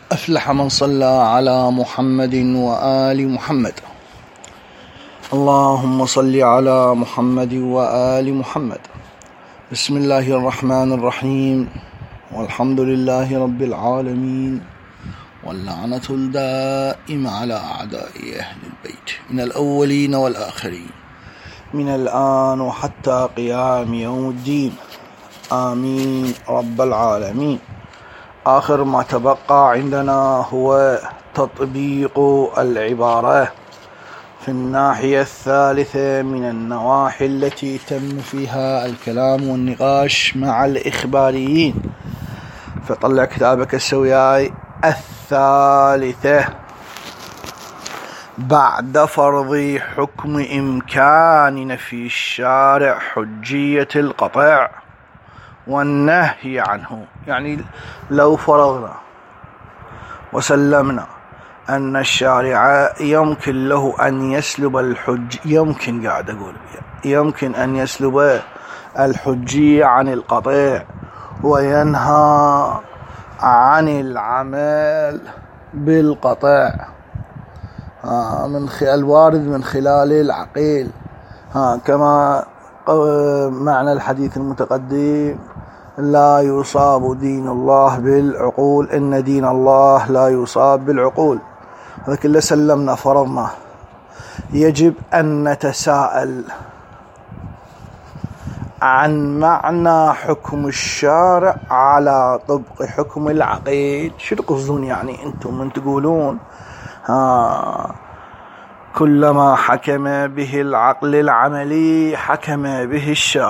أفلح من صلى على محمد وآل محمد. اللهم صل على محمد وآل محمد. بسم الله الرحمن الرحيم، والحمد لله رب العالمين، واللعنة الدائمة على أعداء أهل البيت من الأولين والآخرين، من الآن وحتى قيام يوم الدين، آمين رب العالمين. آخر ما تبقى عندنا هو تطبيق العبارة في الناحية الثالثة من النواحي التي تم فيها الكلام والنقاش مع الإخباريين. فطلع كتابك السوياي الثالثة: بعد فرض حكم إمكان نفي الشارع حجية القطع والنهي عنه. يعني لو فرضنا وسلمنا أن الشارع يمكن له أن يسلب يمكن أن يسلب الحجية عن القطع وينهى عن العمل بالقطع من الوارد من خلال العقيل، كما معنى الحديث المتقدم: لا يصاب دين الله بالعقول، إن دين الله لا يصاب بالعقول. هذا كله سلمنا فرضنا. يجب أن نتساءل عن معنى حكم الشارع على طبق حكم العقيل. شو تقصدون؟ يعني أنتم من تقولون كلما حكم به العقل العملي حكم به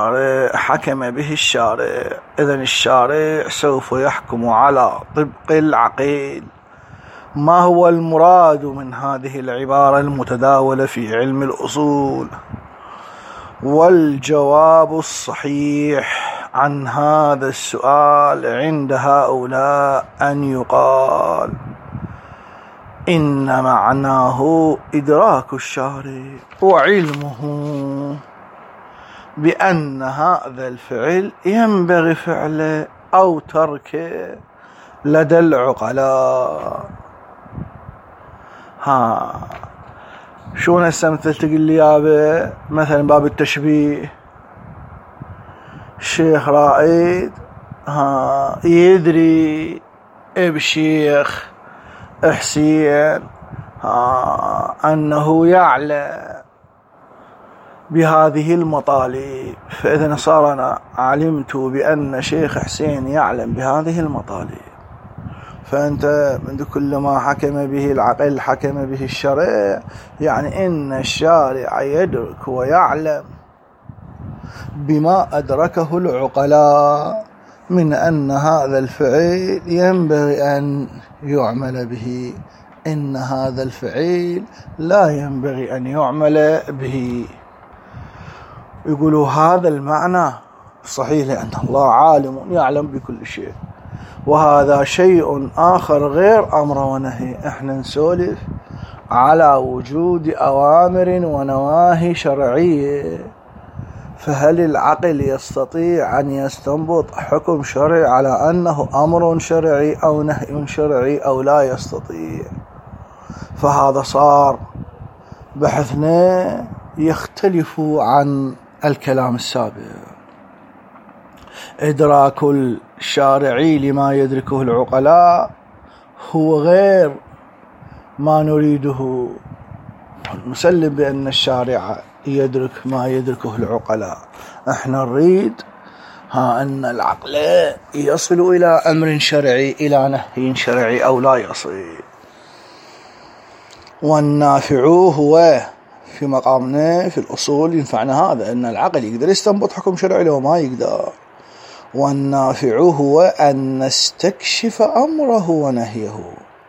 الشارع، إذن الشارع سوف يحكم على طبق العقيل. ما هو المراد من هذه العبارة المتداولة في علم الأصول؟ والجواب الصحيح عن هذا السؤال عند هؤلاء أن يقال إن معناه إدراك الشارع وعلمه بأن هذا الفعل ينبغي فعله أو تركه لدى العقلاء. شو هسه مثل تقول لي يابا مثلا باب التشبيه، الشيخ رائد يدري بشيخ حسين أنه يعلم بهذه المطالب، فإذا صار أنا علمت بأن شيخ حسين يعلم بهذه المطالب، فأنت من كل ما حكم به العقل حكم به الشرع، يعني إن الشارع يدرك ويعلم بما أدركه العقلاء من أن هذا الفعل ينبغي أن يعمل به، إن هذا الفعل لا ينبغي أن يعمل به. يقولوا هذا المعنى صحيح لأن الله عالم يعلم بكل شيء، وهذا شيء آخر غير أمر ونهي. احنا نسولف على وجود أوامر ونواهي شرعية، فهل العقل يستطيع أن يستنبط حكم شرعي على أنه أمر شرعي أو نهي شرعي أو لا يستطيع؟ فهذا صار بحثنا يختلف عن الكلام السابق. إدراك الشارعي لما يدركه العقلاء هو غير ما نريده. نسلم بأن الشارع يدرك ما يدركه العقلاء، احنا نريد أن العقل يصل إلى أمر شرعي إلى نهي شرعي أو لا يصل. والنافع هو في مقامنا في الأصول ينفعنا هذا، أن العقل يقدر يستنبط حكم شرعي لو ما يقدر. والنافع هو أن نستكشف أمره ونهيه،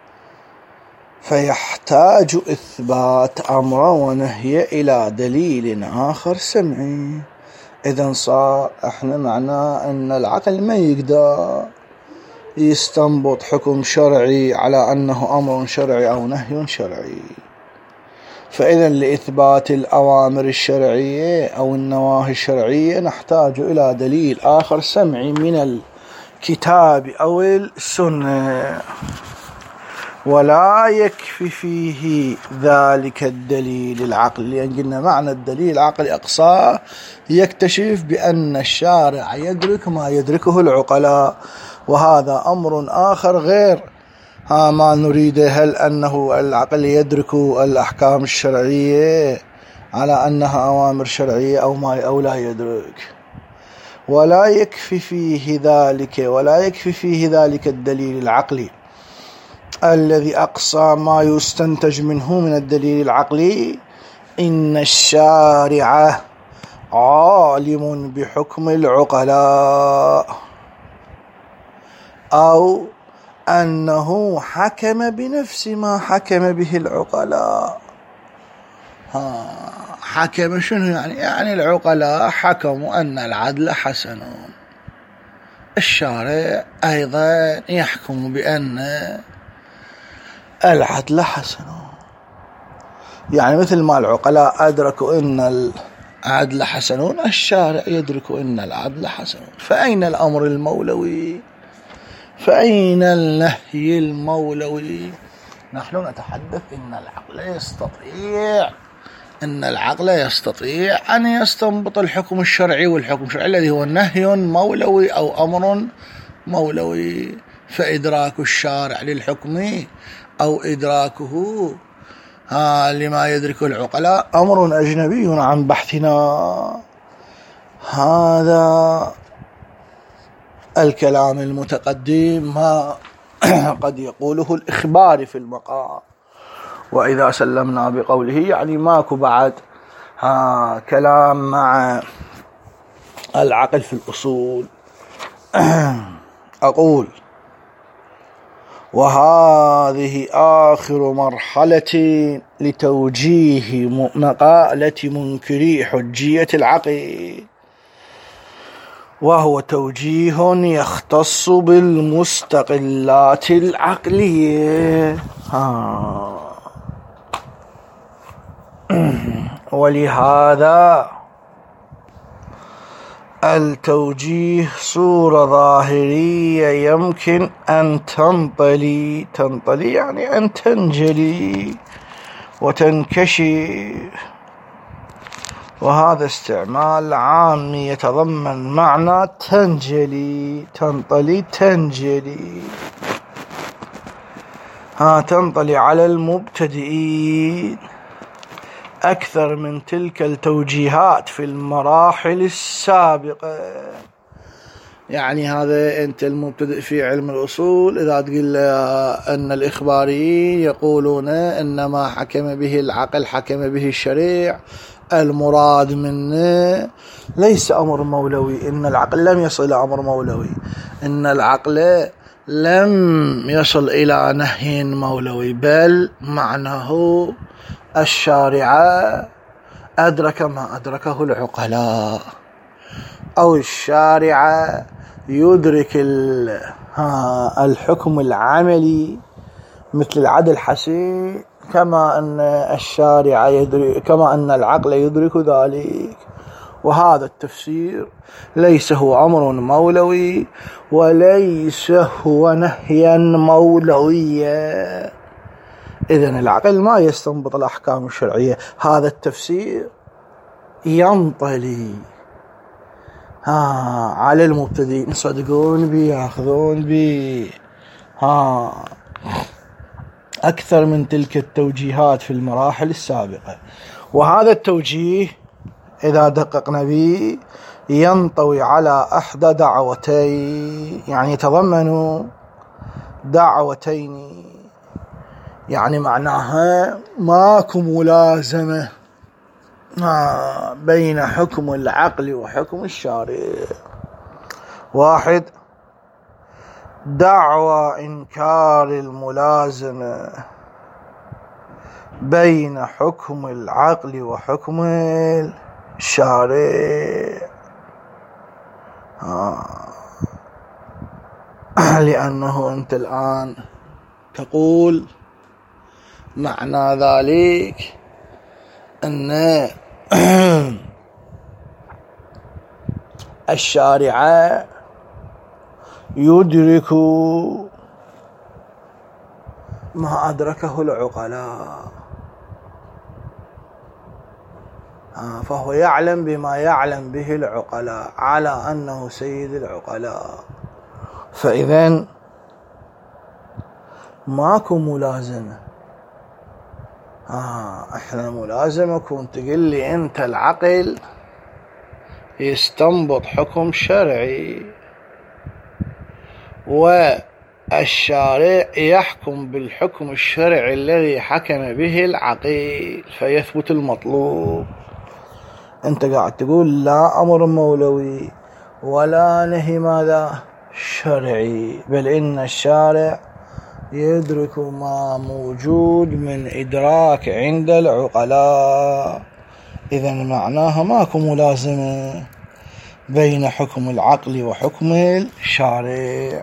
فيحتاج إثبات أمره ونهيه إلى دليل آخر سمعي. إذن صار إحنا معناه أن العقل ما يقدر يستنبط حكم شرعي على أنه أمر شرعي أو نهي شرعي. فإذا لإثبات الأوامر الشرعية أو النواهي الشرعية نحتاج إلى دليل آخر سمعي من الكتاب أو السنة. ولا يكفي فيه ذلك الدليل العقلي، لأن قلنا معنى الدليل العقلي أقصاه يكتشف بأن الشارع يدرك ما يدركه العقلاء، وهذا أمر آخر غير ما نريده. هل أنه العقل يدرك الأحكام الشرعية على أنها أوامر شرعية أو لا يدرك؟ ولا يكفي فيه ذلك الدليل العقلي الذي أقصى ما يستنتج منه من الدليل العقلي إن الشارع عالم بحكم العقلاء، أو أنه حكم بنفس ما حكم به العقلاء. حكم شنو يعني العقلاء حكموا أن العدل حسن، الشارع أيضا يحكم بأن العدل حسن. يعني مثل ما العقلاء أدركوا أن العدل حسن، الشارع يدرك أن العدل حسن. فأين الأمر المولوي؟ فأين النهي المولوي؟ نحن نتحدث أن العقل يستطيع أن يستنبط الحكم الشرعي، والحكم الشرعي الذي هو نهي مولوي أو أمر مولوي. فإدراك الشارع للحكم أو إدراكه لما يدركه العقلاء أمر أجنبي عن بحثنا. هذا الكلام المتقدم ما قد يقوله الإخبار في المقام، وإذا سلمنا بقوله يعني ماكو بعد كلام مع العقل في الأصول. أقول وهذه آخر مرحلة لتوجيه مقالة منكري حجية العقل، وهو توجيه يختص بالمستقلات العقلية. ولهذا التوجيه صورة ظاهرية يمكن أن تنطلي يعني أن تنجلي وتنكشف، وهذا استعمال عام يتضمن معنى تنجلي، تنطلي تنجلي. تنطلي على المبتدئين أكثر من تلك التوجيهات في المراحل السابقة. يعني هذا أنت المبتدئ في علم الأصول إذا تقول أن الإخباريين يقولون إن ما حكم به العقل حكم به الشريع، المراد منه ليس أمر مولوي، إن العقل لم يصل إلى أمر مولوي، إن العقل لم يصل إلى نهي مولوي، بل معناه الشارع أدرك ما أدركه العقلاء، أو الشارع يدرك الحكم العملي مثل العدل حسين، كما أن الشارع يدرك، كما أن العقل يدرك ذلك. وهذا التفسير ليس هو أمر مولوي وليس هو نهيا مولويا. إذن العقل ما يستنبط الأحكام الشرعية. هذا التفسير ينطلي على المبتدئين، يصدقون بي، يأخذون بي أكثر من تلك التوجيهات في المراحل السابقة. وهذا التوجيه إذا دققنا به ينطوي على أحدى دعوتين، يعني يتضمن دعوتين، يعني معناها ماكو ملازمة بين حكم العقل وحكم الشارع. واحد، دعوى إنكار الملازمة بين حكم العقل وحكم الشارع، لأنه أنت الآن تقول معنى ذلك أن الشارع يدرك ما أدركه العقلاء، فهو يعلم بما يعلم به العقلاء على أنه سيد العقلاء. فإذن ماكو ملازمة. احنا ملازمة كنت تقول لي انت العقل يستنبط حكم شرعي والشارع يحكم بالحكم الشرعي الذي حكم به العقل فيثبت المطلوب. انت قاعد تقول لا امر مولوي ولا نهي ماذا شرعي، بل ان الشارع يدرك ما موجود من إدراك عند العقلاء. إذن معناها ماكو ملازمة بين حكم العقل وحكم الشارع.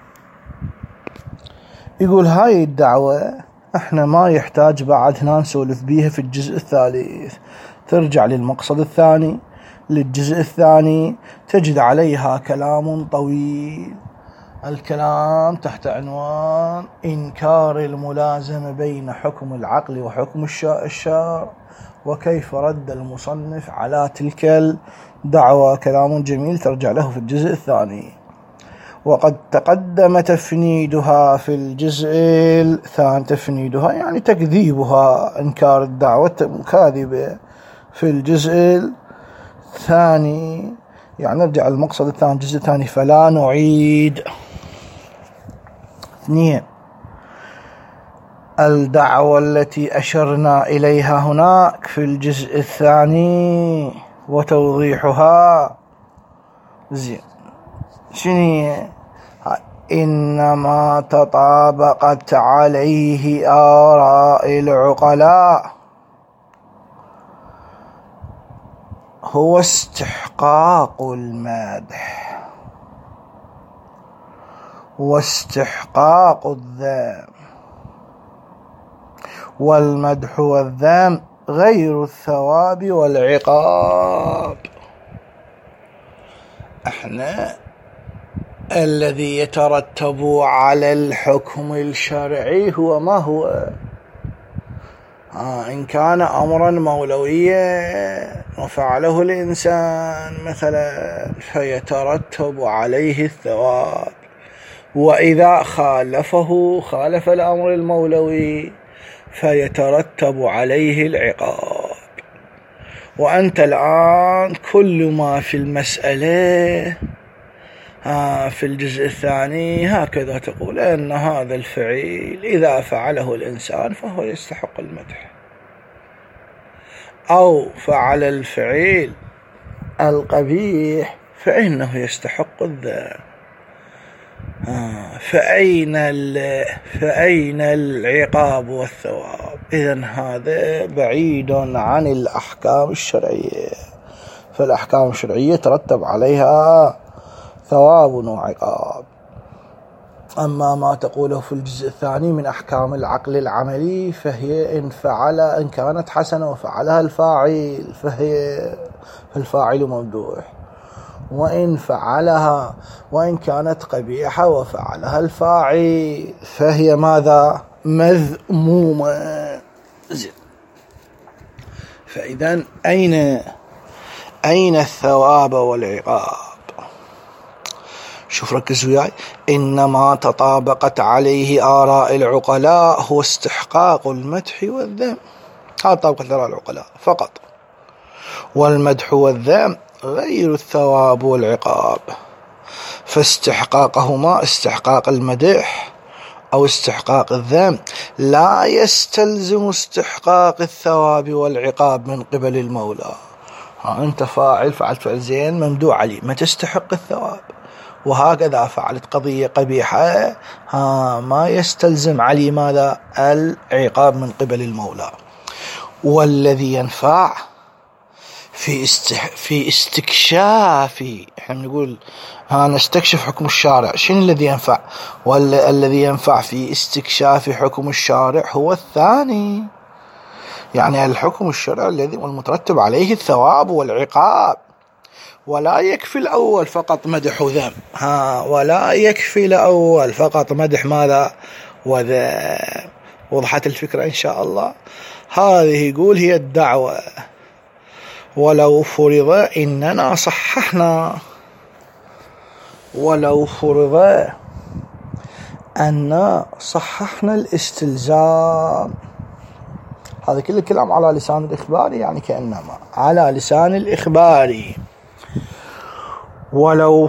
يقول هاي الدعوة احنا ما يحتاج بعد هنا نسولف بيها في الجزء الثالث، ترجع للمقصد الثاني للجزء الثاني تجد عليها كلام طويل. الكلام تحت عنوان إنكار الملازمة بين حكم العقل وحكم الشرع وكيف رد المصنف على تلك الدعوة. كلام جميل ترجع له في الجزء الثاني، وقد تقدم تفنيدها في الجزء الثاني. تفنيدها يعني تكذيبها، إنكار الدعوة كاذبة في الجزء الثاني. يعني نرجع المقصد الثاني الجزء الثاني فلا نعيد. 2. الدعوة التي أشرنا إليها هناك في الجزء الثاني وتوضيحها زين شنو؟ إنما تطابقت عليه آراء العقلاء هو استحقاق المدح واستحقاق الذم، والمدح والذم غير الثواب والعقاب. احنا الذي يترتب على الحكم الشرعي هو ما هو؟ إن كان أمرا مولويا وفعله الإنسان مثلا فيترتب عليه الثواب، وإذا خالف الأمر المولوي فيترتب عليه العقاب. وأنت الآن كل ما في المسألة في الجزء الثاني هكذا تقول أن هذا الفعل إذا فعله الإنسان فهو يستحق المدح، أو فعل الفعل القبيح فإنه يستحق الذم. فأين العقاب والثواب؟ إذن هذا بعيد عن الأحكام الشرعية، فالأحكام الشرعية ترتب عليها ثواب وعقاب. أما ما تقوله في الجزء الثاني من أحكام العقل العملي فهي إن كانت حسنة وفعلها الفاعل فهي الفاعل ممدوح، وإن كانت قبيحة وفعلها الفاعل فهي ماذا؟ مذمومة. فإذن أين الثواب والعقاب؟ شوف ركز وياي. إنما تطابقت عليه آراء العقلاء هو استحقاق المدح والذم. هذا طابقت آراء العقلاء فقط، والمدح والذم غير الثواب والعقاب. فاستحقاقهما استحقاق المدح أو استحقاق الذم لا يستلزم استحقاق الثواب والعقاب من قبل المولى. أنت فعلت فعل زين ممدوح عليه ما تستحق الثواب، وهكذا فعلت قضية قبيحة ما يستلزم عليه ماذا؟ العقاب من قبل المولى. والذي ينفع في استكشاف، احنا بنقول نستكشف حكم الشارع، شنو الذي ينفع؟ والذي ينفع في استكشاف حكم الشارع هو الثاني، يعني الحكم الشرعي الذي والمترتب عليه الثواب والعقاب. ولا يكفي الأول فقط مدح وذم، ولا يكفي الأول فقط مدح ماذا؟ وذم. وضحت الفكرة إن شاء الله. هذه يقول هي الدعوة. ولو فرض إننا صححنا، ولو فرض أن صححنا الاستلزام، هذا كل الكلام على لسان الإخباري، يعني كأنما على لسان الإخباري. ولو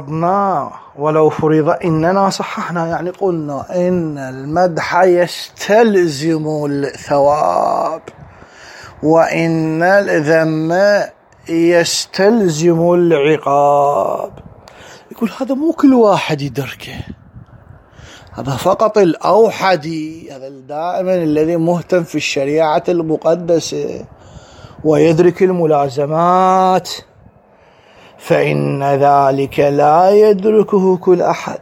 فرض إننا صححنا، يعني قلنا إن المدح يستلزم الثواب، وإن الذم يستلزم العقاب. يقول هذا مو كل واحد يدركه، هذا فقط الأوحدي، هذا دائما الذي مهتم في الشريعة المقدسة ويدرك الملازمات، فإن ذلك لا يدركه كل أحد.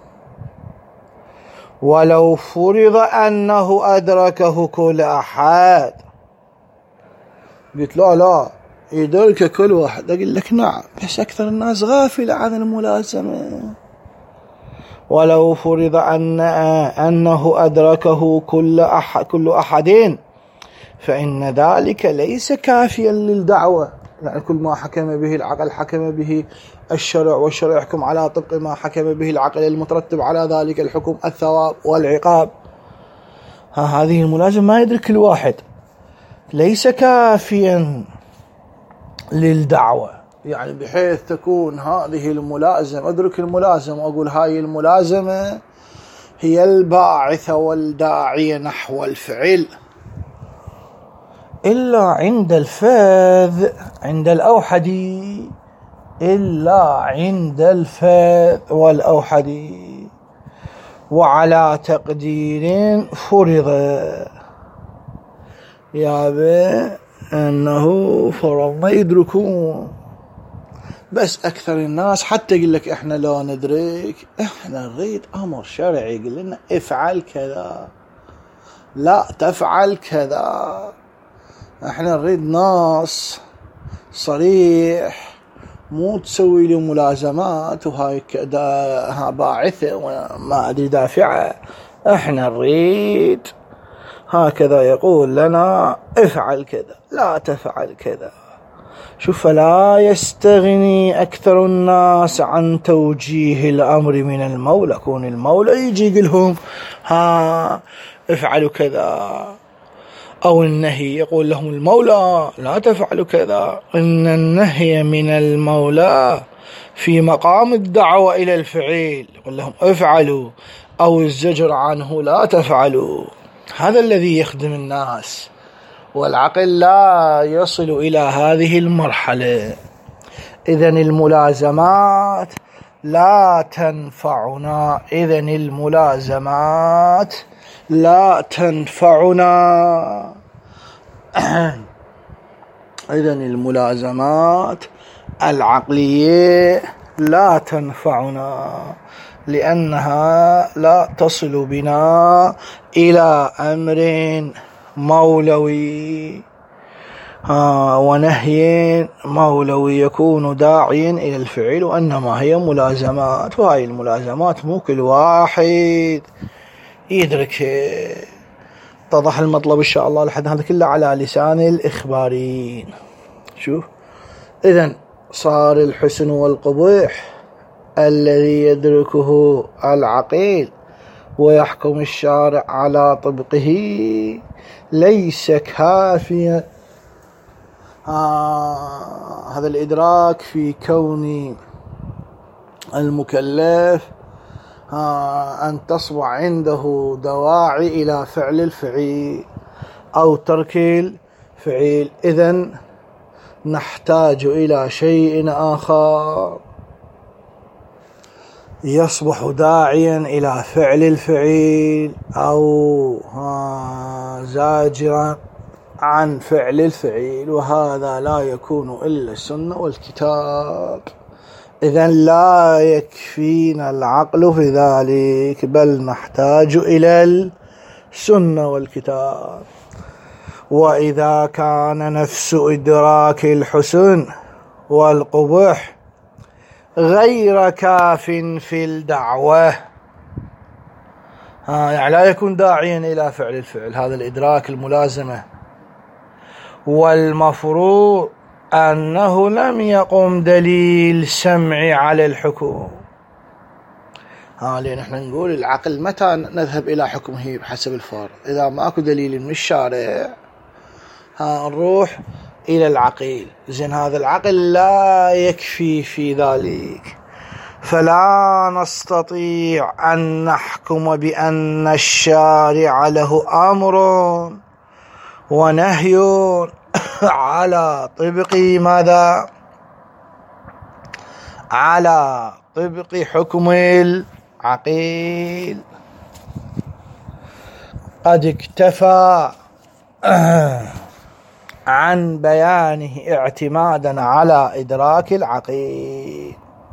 ولو فرض أنه أدركه كل أحد، قلت لا يدرك كل واحد، أقول لك نعم، بس أكثر الناس غافل عن الملازمة. ولو فرض أنه أدركه كل أحد فإن ذلك ليس كافيا للدعوة، يعني كل ما حكم به العقل حكم به الشرع، والشرع يحكم على طبق ما حكم به العقل، المترتب على ذلك الحكم الثواب والعقاب. هذه الملازمة ما يدرك الواحد، ليس كافيا للدعوة، يعني بحيث تكون هذه الملازمة، أدرك الملازمة وأقول هاي الملازمة هي الباعثة والداعية نحو الفعل، إلا عند الفاذ، عند الأوحدي، إلا عند الفاذ والأوحدي. وعلى تقدير فرض، يا أنه فرضنا يدركون، بس أكثر الناس حتى يقول لك إحنا لا ندرك، إحنا نريد أمر شرعي يقول لنا افعل كذا، لا تفعل كذا. إحنا نريد نص صريح، مو تسوي لي ملازمات وهاي باعثة وما أدري دافعة. إحنا نريد هكذا يقول لنا افعل كذا، لا تفعل كذا. شوف، لا يستغني أكثر الناس عن توجيه الأمر من المولى، كون المولى يجي يقول لهم افعلوا كذا، أو النهي يقول لهم المولى لا تفعلوا كذا. إن النهي من المولى في مقام الدعوة إلى الفعل، يقول لهم افعلوا، أو الزجر عنه لا تفعلوا. هذا الذي يخدم الناس، والعقل لا يصل إلى هذه المرحلة. إذن الملازمات لا تنفعنا، إذن الملازمات لا تنفعنا. إذن الملازمات العقلية لا تنفعنا، لأنها لا تصل بنا إلى أمر مولوي ونهي مولوي يكون داعيا إلى الفعل، وأنما هي ملازمات، وهي الملازمات مو كل واحد يدرك. اتضح المطلب إن شاء الله لحد هذا كله على لسان الإخباريين. شوف، إذن صار الحسن والقبيح الذي يدركه العقيل ويحكم الشارع على طبقه ليس كافيا. هذا الإدراك في كون المكلف أن تصبح عنده دواعي إلى فعل الفعيل أو ترك الفعيل. إذن نحتاج إلى شيء آخر يصبح داعيا إلى فعل الفعيل أو زاجرا عن فعل الفعيل، وهذا لا يكون إلا السنة والكتاب. إذن لا يكفينا العقل في ذلك، بل نحتاج إلى السنة والكتاب. وإذا كان نفس إدراك الحسن والقبح غير كاف في الدعوة، يعني لا يكون داعيا إلى فعل الفعل، هذا الإدراك الملازمة. والمفروض أنه لم يقم دليل سمعي على الحكم. لأن احنا نقول العقل متى نذهب إلى حكمه بحسب الفرض؟ إذا ماكو دليل من الشارع نروح إلى العقيل. زين، هذا العقل لا يكفي في ذلك، فلا نستطيع أن نحكم بأن الشارع له أمر ونهي على طبق ماذا؟ على طبق حكم العقيل. قد اكتفى عن بيانه اعتمادا على إدراك العقيل.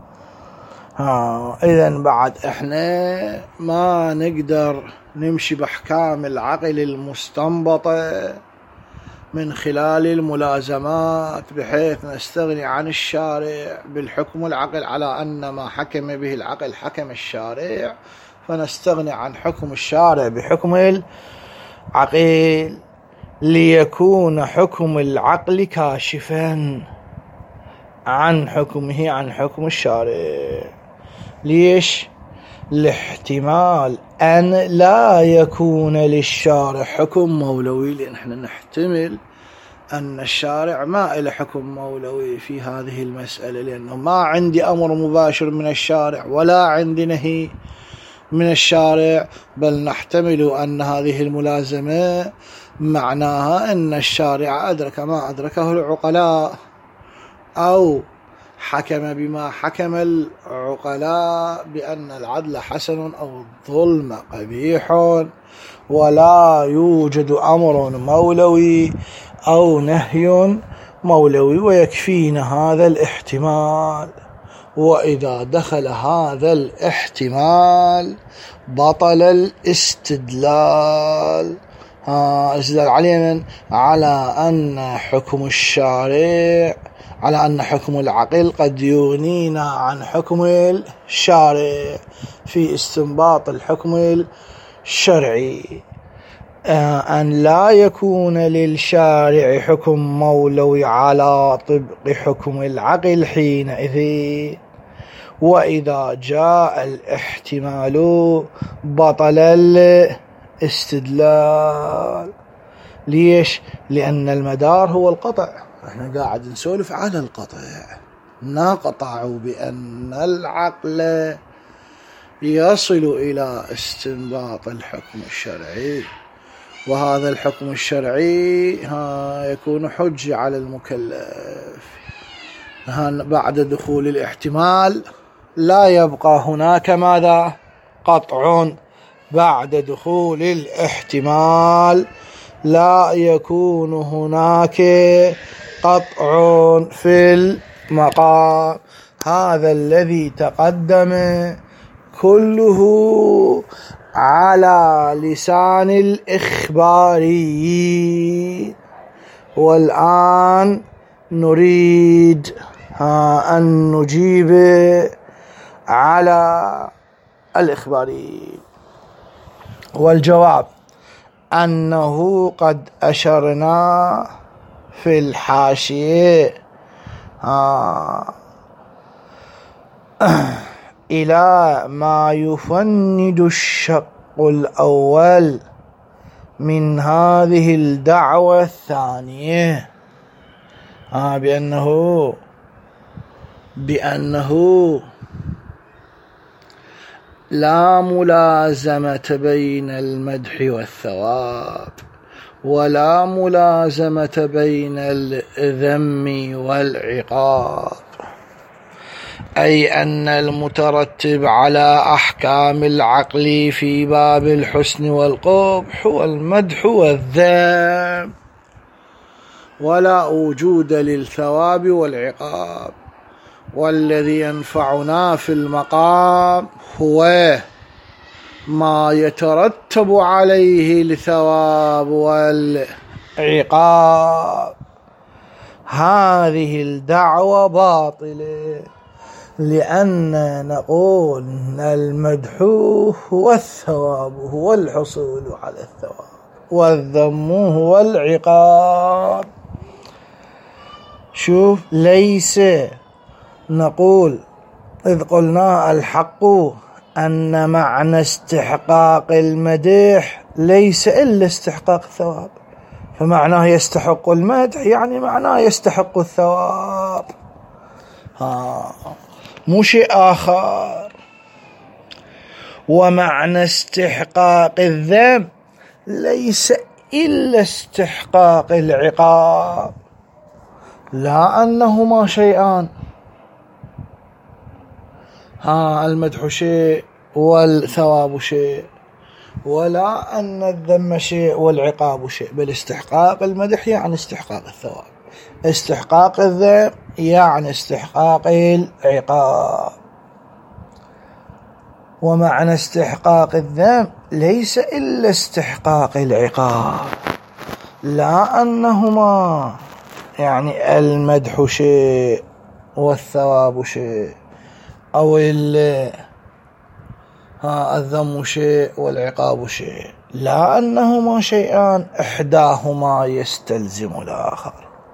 إذن بعد إحنا ما نقدر نمشي بأحكام العقل المستنبطة من خلال الملازمات بحيث نستغني عن الشارع بالحكم العقل على أن ما حكم به العقل حكم الشارع، فنستغني عن حكم الشارع بحكم العقل ليكون حكم العقل كاشفا عن حكمه عن حكم الشارع. ليش؟ لاحتمال أن لا يكون للشارع حكم مولوي، لأن احنا نحتمل أن الشارع ما له حكم مولوي في هذه المسألة، لأنه ما عندي أمر مباشر من الشارع ولا عندي نهي من الشارع، بل نحتمل أن هذه الملازمة معناها أن الشارع أدرك ما أدركه العقلاء أو حكم بما حكم العقلاء بأن العدل حسن أو الظلم قبيح، ولا يوجد أمر مولوي أو نهي مولوي، ويكفينا هذا الاحتمال. وإذا دخل هذا الاحتمال بطل الاستدلال. استدلال علينا على أن حكم الشارع، على أن حكم العقل قد يغنينا عن حكم الشارع في استنباط الحكم الشرعي، أن لا يكون للشارع حكم مولوي على طبق حكم العقل حينئذ. وإذا جاء الاحتمال بطل الاستدلال. ليش؟ لأن المدار هو القطع. احنا قاعد نسولف على القطع، نقطع بأن العقل يصل إلى استنباط الحكم الشرعي، وهذا الحكم الشرعي يكون حجة على المكلف. بعد دخول الاحتمال لا يبقى هناك ماذا؟ قطع. بعد دخول الاحتمال لا يكون هناك قطع في المقام. هذا الذي تقدم كله على لسان الإخباري، والآن نريد أن نجيب على الإخباري. والجواب أنه قد أشرنا في الحاشية إلى ما يفند الشق الأول من هذه الدعوة الثانية، بأنه لا ملازمة بين المدح والثواب، ولا ملازمة بين الذم والعقاب، أي أن المترتب على أحكام العقل في باب الحسن والقبح هو المدح والذم، ولا وجود للثواب والعقاب. والذي ينفعنا في المقام هو ما يترتب عليه الثواب والعقاب. هذه الدعوة باطلة، لأن نقول المدح هو الثواب، هو الحصول على الثواب، والذم هو العقاب. شوف، ليس نقول إذ قلنا الحق أن معنى استحقاق المدح ليس إلا استحقاق الثواب، فمعناه يستحق المدح يعني معناه يستحق الثواب، مو شيء آخر. ومعنى استحقاق الذم ليس إلا استحقاق العقاب، لا أنهما شيئان، المدح شيء والثواب شيء، ولا أن الذم شيء والعقاب شيء، بل استحقاق المدح يعني استحقاق الثواب، استحقاق الذم يعني استحقاق العقاب. ومعنى استحقاق الذم ليس إلا استحقاق العقاب، لا أنهما يعني المدح شيء والثواب شيء، أو الذم شيء والعقاب شيء، لا أنهما شيئان إحداهما يستلزم الآخر،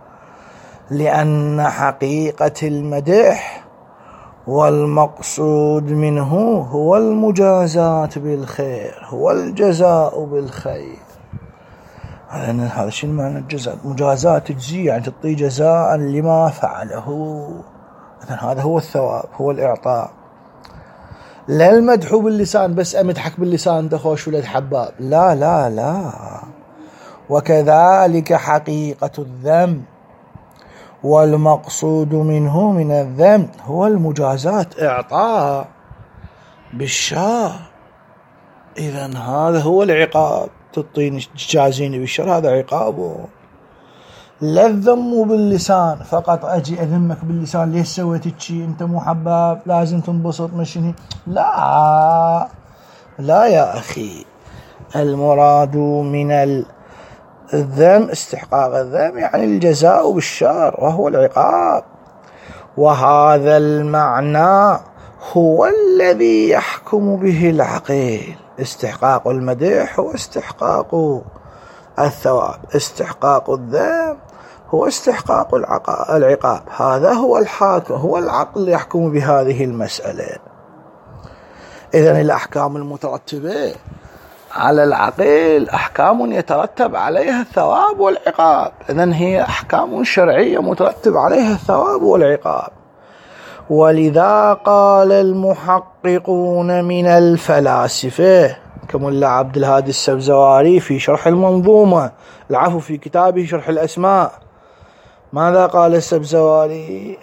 لأن حقيقة المدح والمقصود منه هو المجازاة بالخير، هو الجزاء بالخير. هذا شيء معنى الجزاء، مجازاة تجزي يعني تعطي جزاء لما فعله، هذا هو الثواب، هو الإعطاء. لا المدح باللسان بس أمدحك باللسان دخوش ولد حباب، لا لا لا. وكذلك حقيقة الذم والمقصود منه من الذم هو المجازاة، إعطاء بالشر، إذن هذا هو العقاب، تعطيني تجازيني بالشر هذا عقابه. لا الذم باللسان فقط، أجي أذمك باللسان ليش سويت شيء أنت مو حباب لازم تنبسط مشيني، لا لا يا أخي، المراد من الذم استحقاق الذم يعني الجزاء بالشر وهو العقاب، وهذا المعنى هو الذي يحكم به العقل. استحقاق المدح هو استحقاق الثواب، استحقاق الذم هو استحقاق العقاب، هذا هو الحاكم، هو العقل يحكم بهذه المسألة. إذن الأحكام المترتبة على العقل أحكام يترتب عليها الثواب والعقاب، إذن هي أحكام شرعية مترتب عليها الثواب والعقاب. ولذا قال المحققون من الفلاسفة كملا عبد الهادي السبزواري في شرح المنظومة، العفو في كتابه شرح الأسماء، ماذا قال السبزواري؟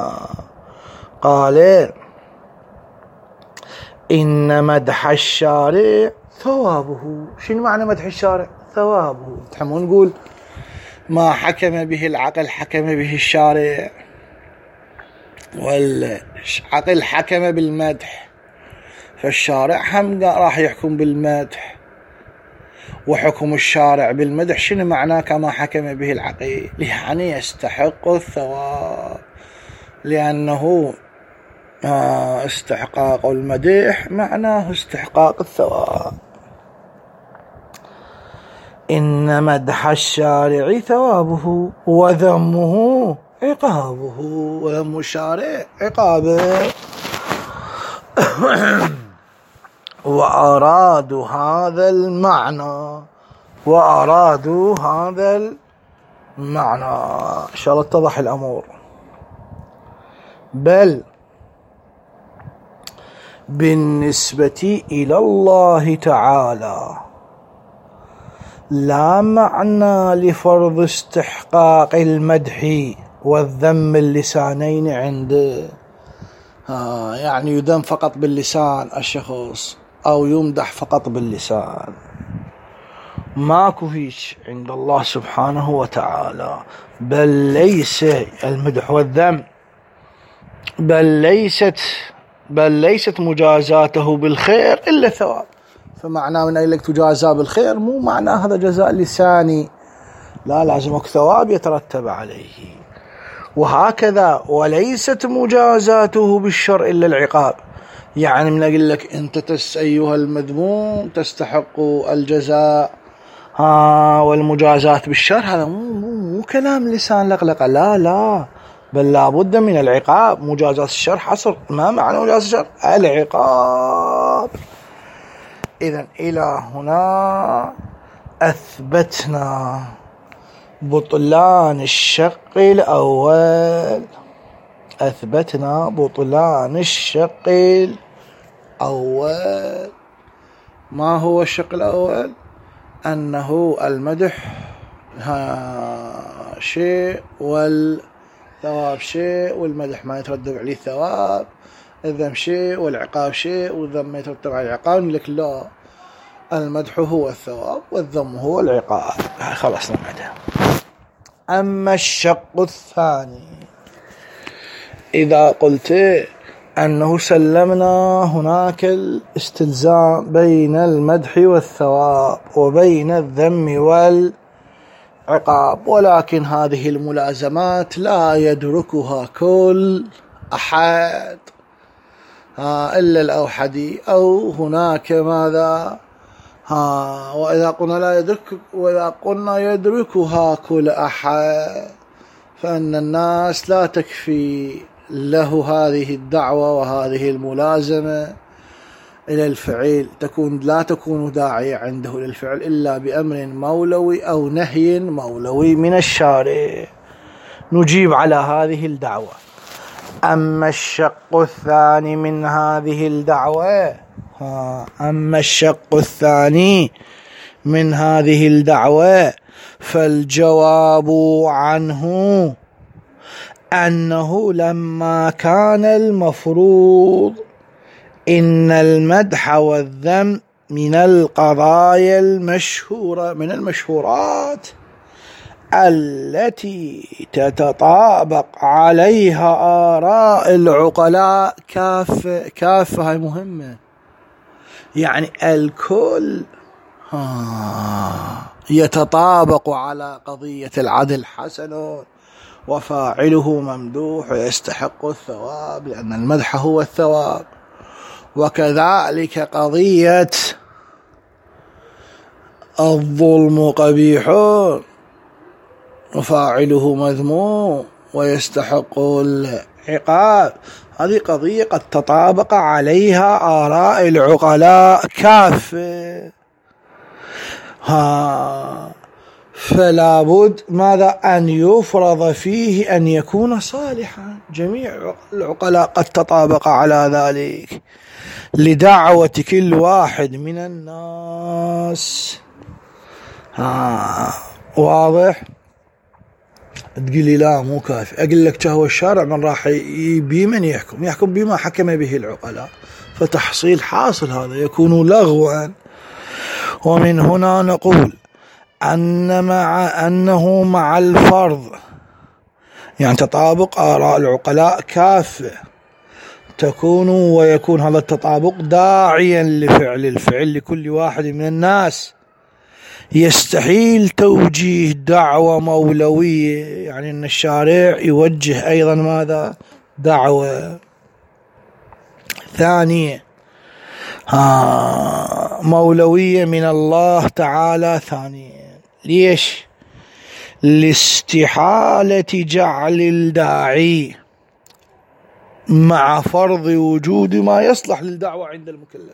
قال إن مدح الشارع ثوابه. شنو معنى مدح الشارع؟ ثوابه. تحمون نقول ما حكم به العقل حكم به الشارع، والعقل حكم بالمدح، فالشارع هم راح يحكم بالمدح، وحكم الشارع بالمدح شنو معناه؟ كما حكم به العقل، يعني يستحق الثواب، لأنه استحقاق المدح معناه استحقاق الثواب. إن مدح الشارع ثوابه وذمه عقابه، وذم الشارع عقابه. وأرادوا هذا المعنى، إن شاء الله اتضح الأمر. بل بالنسبة إلى الله تعالى لا معنى لفرض استحقاق المدح والذم اللسانين عنده، يعني يذم فقط باللسان الشخص أو يمدح فقط باللسان، ماكو هيك عند الله سبحانه وتعالى. بل ليس المدح والذم، بل ليست مجازاته بالخير إلا ثواب. فمعنى من أي لك تجازى بالخير مو معنى هذا جزاء لساني، لا، لازمك ثواب يترتب عليه. وهكذا وليست مجازاته بالشر إلا العقاب. يعني من أقول لك أنت أيها المذموم تستحق الجزاء والمجازات بالشر، هذا مو كلام لسان لقلقة، لا بل لابد من العقاب. مجازات الشر حصر، ما معنى مجازات الشر؟ العقاب. إذن إلى هنا أثبتنا بطلان الشق الأول. أثبتنا بطلان الشق الأول. ما هو الشق الأول؟ أنه المدح شيء والثواب شيء، والمدح ما يترتب عليه ثواب، الذم شيء والعقاب شيء، والذم ما يترتب عليه عقاب. لك لا، المدح هو الثواب والذم هو العقاب. خلصنا بعدها. أما الشق الثاني، إذا قلت أنه سلمنا هناك الاستلزام بين المدح والثواب وبين الذم والعقاب، ولكن هذه الملازمات لا يدركها كل أحد إلا الأوحدي، أو هناك ماذا وإذا قلنا لا يدرك، وإذا قلنا يدركها كل أحد، فإن الناس لا تكفي له هذه الدعوة وهذه الملازمة إلى الفعل، لا تكون داعية عنده للفعل إلا بأمر مولوي أو نهي مولوي من الشارع. نجيب على هذه الدعوة. أما الشق الثاني من هذه الدعوة، أما الشق الثاني من هذه الدعوة فالجواب عنه أنه لما كان المفروض إن المدح والذم من القضايا المشهورة، من المشهورات التي تتطابق عليها آراء العقلاء كافة، هاي مهمة، يعني الكل يتطابق على قضية العدل حسن وفاعله ممدوح ويستحق الثواب، لأن المدح هو الثواب. وكذلك قضية الظلم قبيح وفاعله مذموم ويستحق العقاب، هذه قضية قد تطابق عليها آراء العقلاء كافة. فلا بد ماذا؟ أن يفرض فيه أن يكون صالحا. جميع العقلاء قد تطابق على ذلك لدعوة كل واحد من الناس. واضح؟ تقولي لا مو كافي. أقول لك هو الشارع من راح بمن يحكم بما حكم به العقلاء، فتحصيل حاصل هذا يكون لغوا. ومن هنا نقول أنه مع الفرض، يعني تطابق آراء العقلاء كافة، ويكون هذا التطابق داعيا لفعل الفعل لكل واحد من الناس. يستحيل توجيه دعوة مولوية، يعني أن الشارع يوجه أيضا ماذا؟ دعوة ثانية مولوية من الله تعالى ثانية. ليش؟ لاستحالة جعل الداعي مع فرض وجود ما يصلح للدعوة عند المكلف.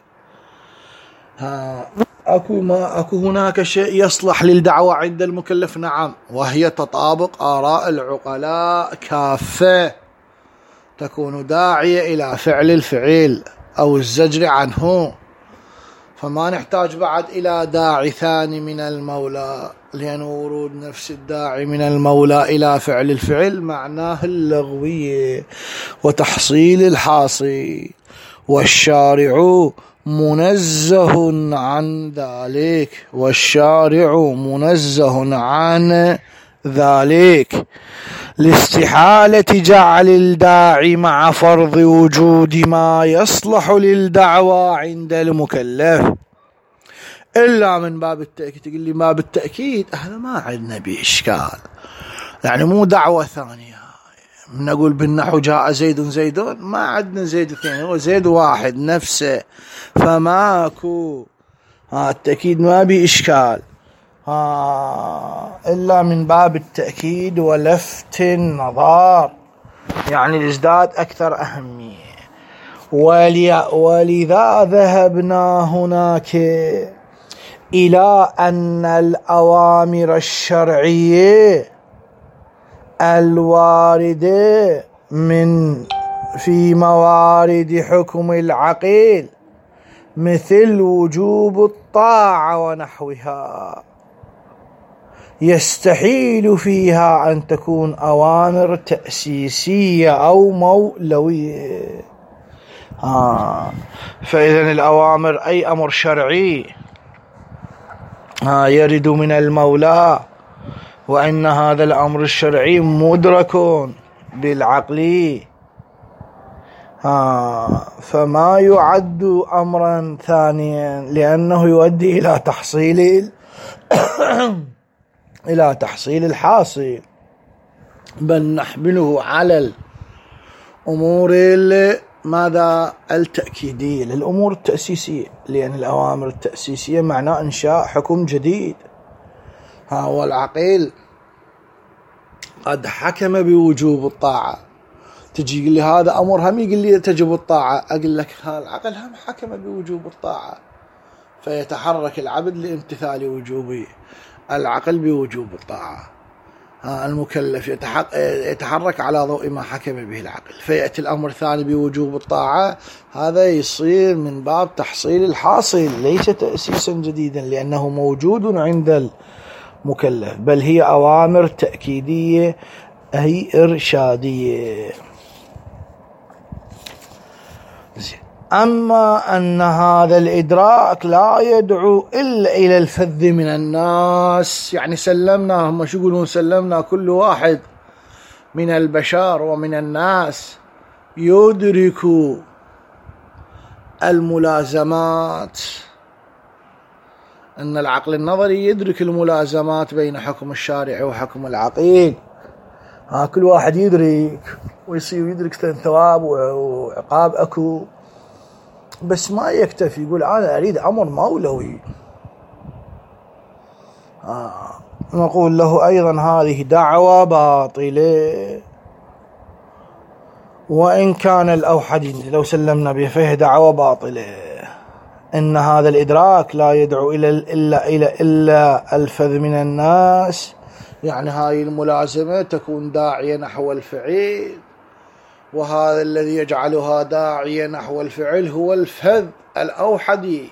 أكو هناك شيء يصلح للدعوة عند المكلف، نعم، وهي تطابق آراء العقلاء كافة، تكون داعية إلى فعل الفعل أو الزجر عنه، فما نحتاج بعد إلى داعي ثاني من المولى، لأن ورود نفس الداعي من المولى إلى فعل الفعل معناه اللغوية وتحصيل الحاصل، والشارع منزه عن ذلك، والشارع منزه عن ذلك لاستحالة جعل الداعي مع فرض وجود ما يصلح للدعوة عند المكلف إلا من باب التأكيد. تقول لي ما بالتأكيد، هذا ما عندنا به إشكال، يعني مو دعوة ثانية، نقول بالنحو جاء زيد زيدون، ما عندنا زيد اثنين، هو زيد واحد نفسه، فماكو التأكيد ما بإشكال إلا من باب التأكيد ولفت النظر، يعني ازداد أكثر أهمية. ولذا ذهبنا هناك إلى أن الأوامر الشرعية الواردة في موارد حكم العقل مثل وجوب الطاعة ونحوها يستحيل فيها أن تكون أوامر تأسيسية أو مولوية. فإذن الأوامر أي أمر شرعي يرد من المولى، وأن هذا الأمر الشرعي مدرك بالعقل، فما يعد أمرا ثانيا لأنه يؤدي إلى تحصيل الحاصل، بل نحمله على الأمور ماذا التأكيدية للأمور التأسيسية، لأن الأوامر التأسيسية معناه إنشاء حكم جديد. والعقل قد حكم بوجوب الطاعة، تجي يقول لي هذا أمر هم يقول لي تجب الطاعة، أقول لك العقل هم حكم بوجوب الطاعة، فيتحرك العبد لامتثال وجوب العقل بوجوب الطاعة. المكلف يتحرك على ضوء ما حكم به العقل، فيأتي الأمر الثاني بوجوب الطاعة، هذا يصير من باب تحصيل الحاصل ليس تأسيسا جديدا، لأنه موجود عند المكلف، بل هي أوامر تأكيدية أي إرشادية. أما أن هذا الإدراك لا يدعو إلا إلى الفذ من الناس، يعني سلمنا، هم شو يقولون، سلمنا كل واحد من البشر ومن الناس يدرك الملازمات، أن العقل النظري يدرك الملازمات بين حكم الشارع وحكم العقيل. كل واحد يدرك ويصير يدرك ثواب وعقاب أكو، بس ما يكتفي يقول أنا أريد أمر مولوي. نقول له أيضا هذه دعوة باطلة، وإن كان الأوحد لو سلمنا به فيه دعوة باطلة. إن هذا الإدراك لا يدعو إلا الفذ من الناس، يعني هاي الملازمة تكون داعية نحو الفعل، وهذا الذي يجعلها داعية نحو الفعل هو الفذ الأوحدي.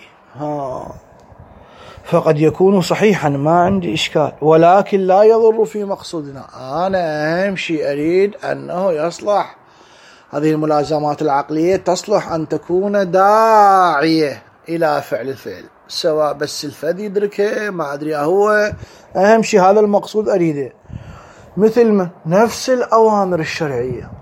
فقد يكون صحيحا، ما عندي إشكال، ولكن لا يضر في مقصودنا. أنا أهم شيء أريد أنه يصلح هذه الملازمات العقلية تصلح أن تكون داعية إلى فعل الفعل، سواء بس الفذ يدركه ما أدري، هو أهم شيء هذا المقصود أريده. مثل نفس الأوامر الشرعية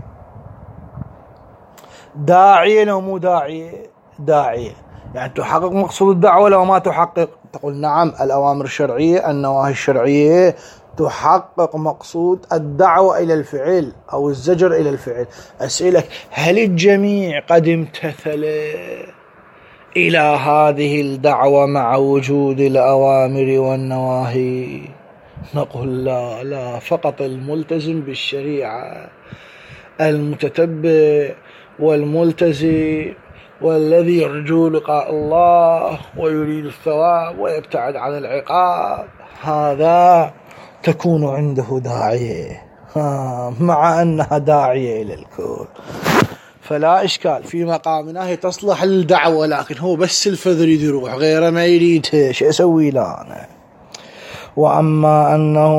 داعية لو مو داعية، يعني تحقق مقصود الدعوة لو ما تحقق. تقول نعم الأوامر الشرعية النواهي الشرعية تحقق مقصود الدعوة إلى الفعل أو الزجر إلى الفعل. أسألك هل الجميع قد امتثل إلى هذه الدعوة مع وجود الأوامر والنواهي؟ نقول لا، فقط الملتزم بالشريعة، المتتبع والملتزم والذي يرجو لقاء الله ويريد الثواب ويبتعد عن العقاب، هذا تكون عنده داعية، مع أنها داعية إلى الكل، فلا إشكال في مقامنا، هي تصلح للدعوة، لكن هو بس الفذ يريد يروح، غيره ما يريد، شو أسوي له أنا؟ وأما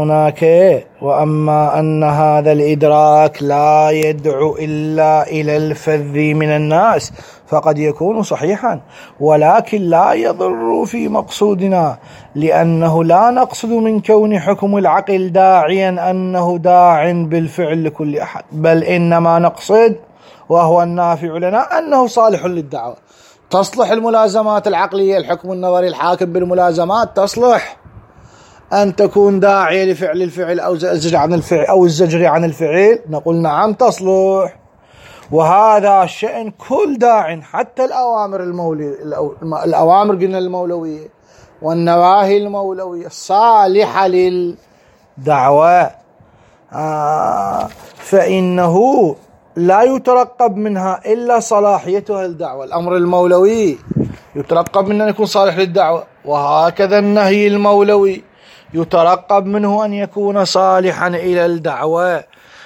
أن هذا الإدراك لا يدعو إلا إلى الفذ من الناس فقد يكون صحيحا، ولكن لا يضر في مقصودنا، لأنه لا نقصد من كون حكم العقل داعيا أنه داع بالفعل لكل أحد، بل إنما نقصد وهو النافع لنا أنه صالح للدعوة. تصلح الملازمات العقلية، الحكم النظري الحاكم بالملازمات تصلح أن تكون داعية لفعل الفعل أو الزجر عن الفعل أو الزجر عن الفعل، نقول نعم تصلح. وهذا شأن كل داع، حتى الأوامر الأوامر قلنا المولوية والنواهي المولوية صالحة للدعوة، فإنه لا يترقب منها إلا صلاحيتها للدعوة. الأمر المولوي يترقب منه أن يكون صالح للدعوة، وهكذا النهي المولوي يترقب منه أن يكون صالحا إلى الدعوة.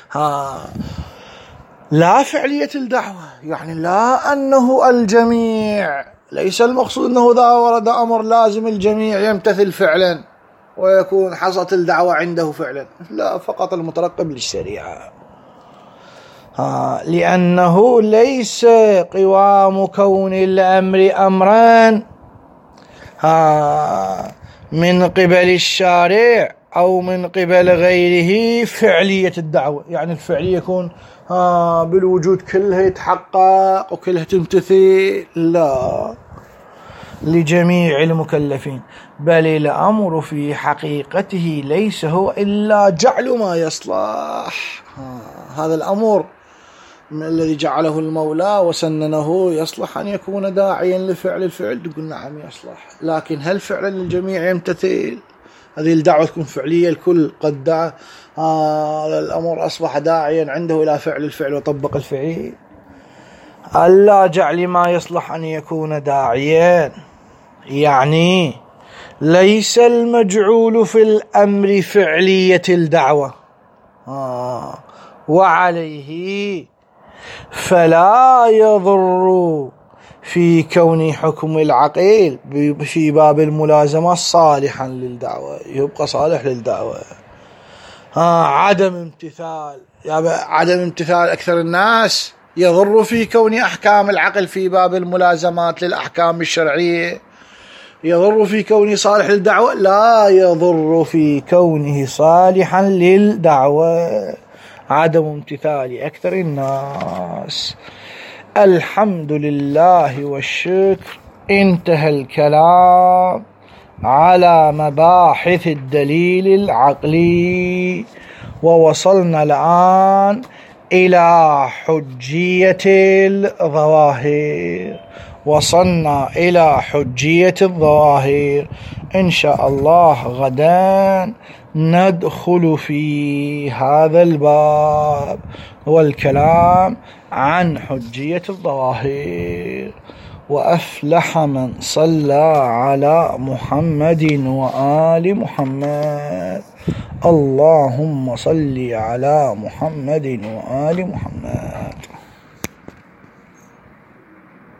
لا فعلية الدعوة، يعني لا أنه الجميع، ليس المقصود أنه إذا ورد أمر لازم الجميع يمتثل فعلا ويكون حصلت الدعوة عنده فعلا، لا، فقط المترقب للشريعة. لأنه ليس قوام كون الأمر أمران من قبل الشارع أو من قبل غيره فعلية الدعوة، يعني الفعلية يكون بالوجود كلها يتحقق وكلها تمتثل، لا، لجميع المكلفين، بل الأمر في حقيقته ليس هو إلا جعل ما يصلح. هذا الأمر الذي جعله المولى وسننه يصلح أن يكون داعيا لفعل الفعل، تقول نعم يصلح، لكن هل فعلا الجميع يمتثل؟ هذه الدعوة تكون فعلية، الكل قد دعا، الأمر أصبح داعيا عنده إلى فعل الفعل وطبق الفعل. ألا جعل ما يصلح أن يكون داعيا، يعني ليس المجعول في الأمر فعلية الدعوة، وعليه فلا يضر في كون حكم العقيل في باب الملازمة صالحا للدعوة، يبقى صالح للدعوة. عدم امتثال أكثر الناس يضر في كون أحكام العقل في باب الملازمات للأحكام الشرعية، يضر في كونه صالح للدعوة، لا يضر في كونه صالحا للدعوة. عدم امتثال أكثر الناس. الحمد لله والشكر. انتهى الكلام على مباحث الدليل العقلي، ووصلنا الآن إلى حجية الظواهر. وصلنا إلى حجية الظواهر. إن شاء الله غدا ندخل في هذا الباب والكلام عن حجية الظواهر. وأفلح من صلى على محمد وآل محمد. اللهم صل على محمد وآل محمد.